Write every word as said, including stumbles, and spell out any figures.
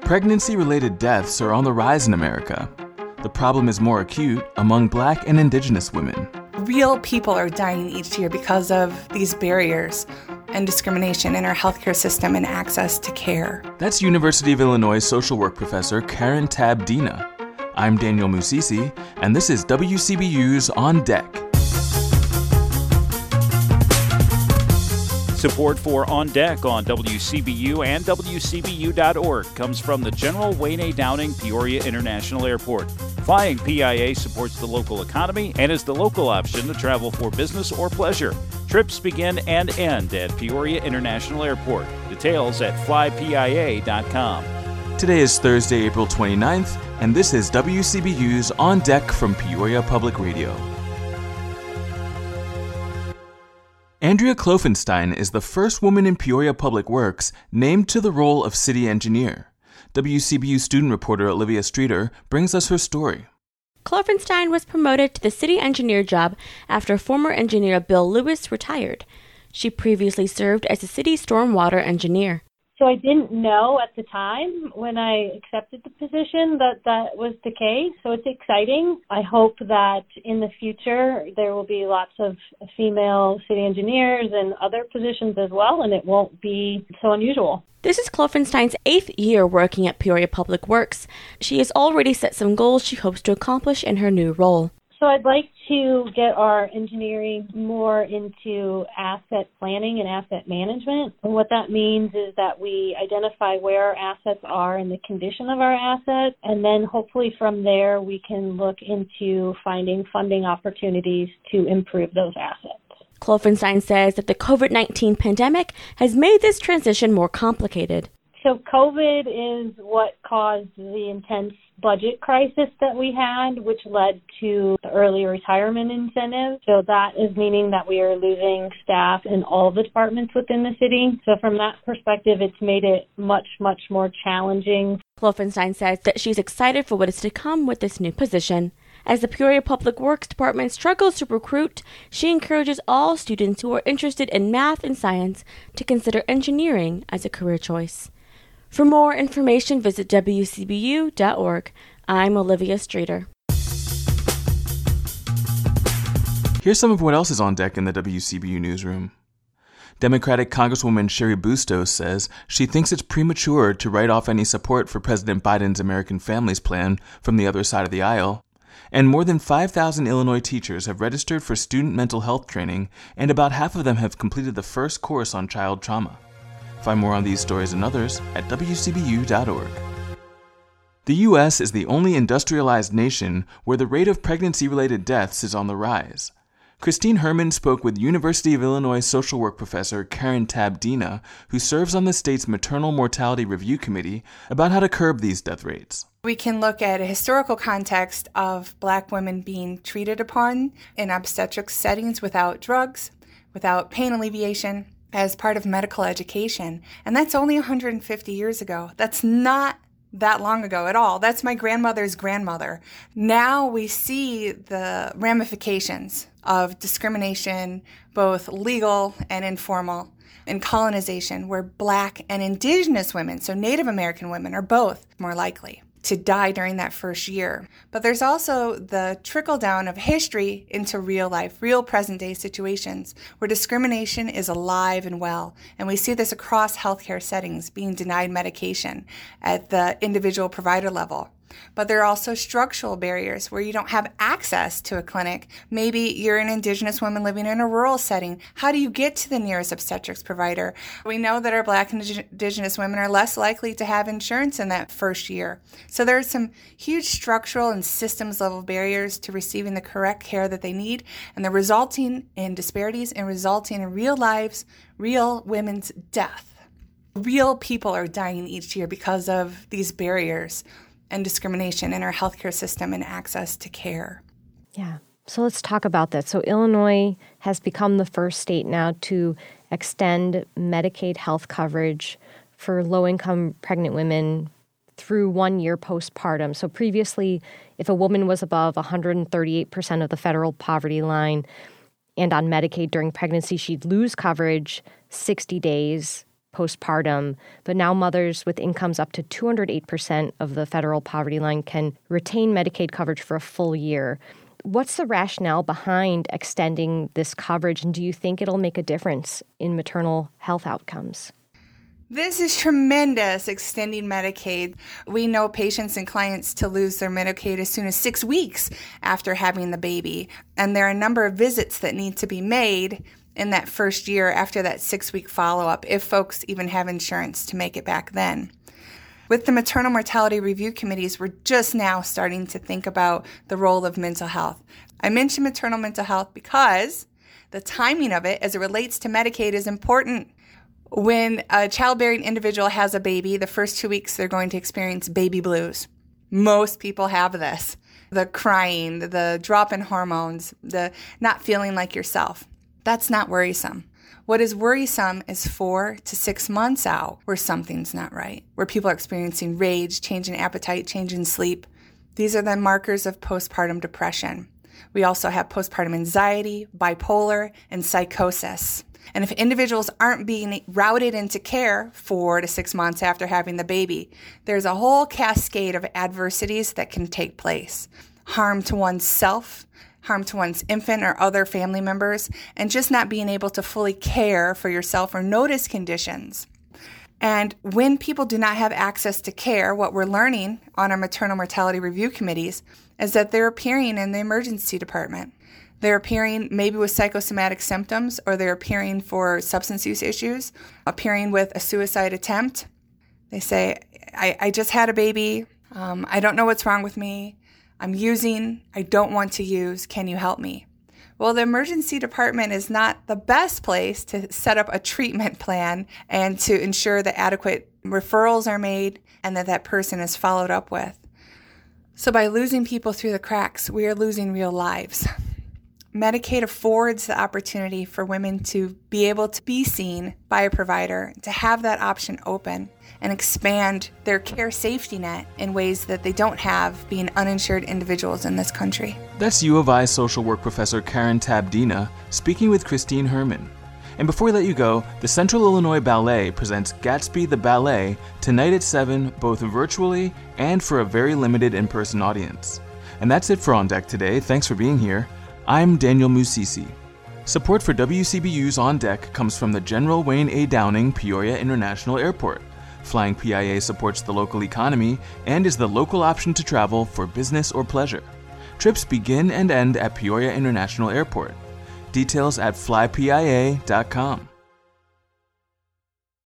Pregnancy-related deaths are on the rise in America. The problem is more acute among Black and Indigenous women. Real people are dying each year because of these barriers and discrimination in our healthcare system and access to care. That's University of Illinois social work professor Karen Tab-Dina. I'm Daniel Musisi, and this is W C B U's On Deck. Support for On Deck on W C B U and W C B U dot org comes from the General Wayne A. Downing Peoria International Airport. Flying P I A supports the local economy and is the local option to travel for business or pleasure. Trips begin and end at Peoria International Airport. Details at fly P I A dot com. Today is Thursday, April twenty-ninth, and this is W C B U's On Deck from Peoria Public Radio. Andrea Klopfenstein is the first woman in Peoria Public Works named to the role of city engineer. W C B U student reporter Olivia Streeter brings us her story. Klopfenstein was promoted to the city engineer job after former engineer Bill Lewis retired. She previously served as a city stormwater engineer. So I didn't know at the time when I accepted the position that that was the case. So it's exciting. I hope that in the future there will be lots of female city engineers and other positions as well, and it won't be so unusual. This is Klopfenstein's eighth year working at Peoria Public Works. She has already set some goals she hopes to accomplish in her new role. So I'd like to get our engineering more into asset planning and asset management. And what that means is that we identify where our assets are and the condition of our assets, and then hopefully from there we can look into finding funding opportunities to improve those assets. Klopfenstein says that the covid nineteen pandemic has made this transition more complicated. So COVID is what caused the intense budget crisis that we had, which led to the early retirement incentive. So that is meaning that we are losing staff in all the departments within the city. So from that perspective, it's made it much, much more challenging. Klopfenstein says that she's excited for what is to come with this new position. As the Peoria Public Works Department struggles to recruit, she encourages all students who are interested in math and science to consider engineering as a career choice. For more information, visit W C B U dot org. I'm Olivia Streeter. Here's some of what else is on deck in the W C B U newsroom. Democratic Congresswoman Cheri Bustos says she thinks it's premature to write off any support for President Biden's American Families Plan from the other side of the aisle. And more than five thousand Illinois teachers have registered for student mental health training, and about half of them have completed the first course on child trauma. Find more on these stories and others at W C B U dot org. The U S is the only industrialized nation where the rate of pregnancy-related deaths is on the rise. Christine Herman spoke with University of Illinois social work professor Karen Tab-Dina, who serves on the state's Maternal Mortality Review Committee, about how to curb these death rates. We can look at a historical context of Black women being treated upon in obstetrics settings without drugs, without pain alleviation, as part of medical education. And that's only one hundred fifty years ago. That's not that long ago at all. That's my grandmother's grandmother. Now we see the ramifications of discrimination, both legal and informal, and colonization, where Black and Indigenous women, so Native American women, are both more likely to die during that first year. But there's also the trickle down of history into real life, real present day situations where discrimination is alive and well. And we see this across healthcare settings, being denied medication at the individual provider level. But there are also structural barriers where you don't have access to a clinic. Maybe you're an Indigenous woman living in a rural setting. How do you get to the nearest obstetrics provider? We know that our Black and Indigenous women are less likely to have insurance in that first year. So there are some huge structural and systems level barriers to receiving the correct care that they need, and they're resulting in disparities and resulting in real lives, real women's death. Real people are dying each year because of these barriers and discrimination in our healthcare system and access to care. Yeah. So let's talk about that. So Illinois has become the first state now to extend Medicaid health coverage for low-income pregnant women through one year postpartum. So previously, if a woman was above one hundred thirty-eight percent of the federal poverty line and on Medicaid during pregnancy, she'd lose coverage sixty days postpartum, but now mothers with incomes up to two hundred eight percent of the federal poverty line can retain Medicaid coverage for a full year. What's the rationale behind extending this coverage, and do you think it'll make a difference in maternal health outcomes? This is tremendous, extending Medicaid. We know patients and clients to lose their Medicaid as soon as six weeks after having the baby. And there are a number of visits that need to be made in that first year after that six-week follow-up, if folks even have insurance to make it back then. With the maternal mortality review committees, we're just now starting to think about the role of mental health. I mention maternal mental health because the timing of it as it relates to Medicaid is important. When a childbearing individual has a baby, the first two weeks they're going to experience baby blues. Most people have this. The crying, the drop in hormones, the not feeling like yourself. That's not worrisome. What is worrisome is four to six months out where something's not right, where people are experiencing rage, change in appetite, change in sleep. These are the markers of postpartum depression. We also have postpartum anxiety, bipolar, and psychosis. And if individuals aren't being routed into care four to six months after having the baby, there's a whole cascade of adversities that can take place. Harm to oneself, harm to one's infant or other family members, and just not being able to fully care for yourself or notice conditions. And when people do not have access to care, what we're learning on our maternal mortality review committees is that they're appearing in the emergency department. They're appearing maybe with psychosomatic symptoms, or they're appearing for substance use issues, appearing with a suicide attempt. They say, I, I just had a baby. Um, I don't know what's wrong with me. I'm using. I don't want to use. Can you help me? Well, the emergency department is not the best place to set up a treatment plan and to ensure that adequate referrals are made and that that person is followed up with. So by losing people through the cracks, we are losing real lives. Medicaid affords the opportunity for women to be able to be seen by a provider, to have that option open and expand their care safety net in ways that they don't have being uninsured individuals in this country. That's U of I social work professor Karen Tabdina speaking with Christine Herman. And before we let you go, the Central Illinois Ballet presents Gatsby the Ballet tonight at seven, both virtually and for a very limited in-person audience. And that's it for On Deck today. Thanks for being here. I'm Daniel Musisi. Support for W C B U's On Deck comes from the General Wayne A. Downing Peoria International Airport. Flying P I A supports the local economy and is the local option to travel for business or pleasure. Trips begin and end at Peoria International Airport. Details at fly P I A dot com.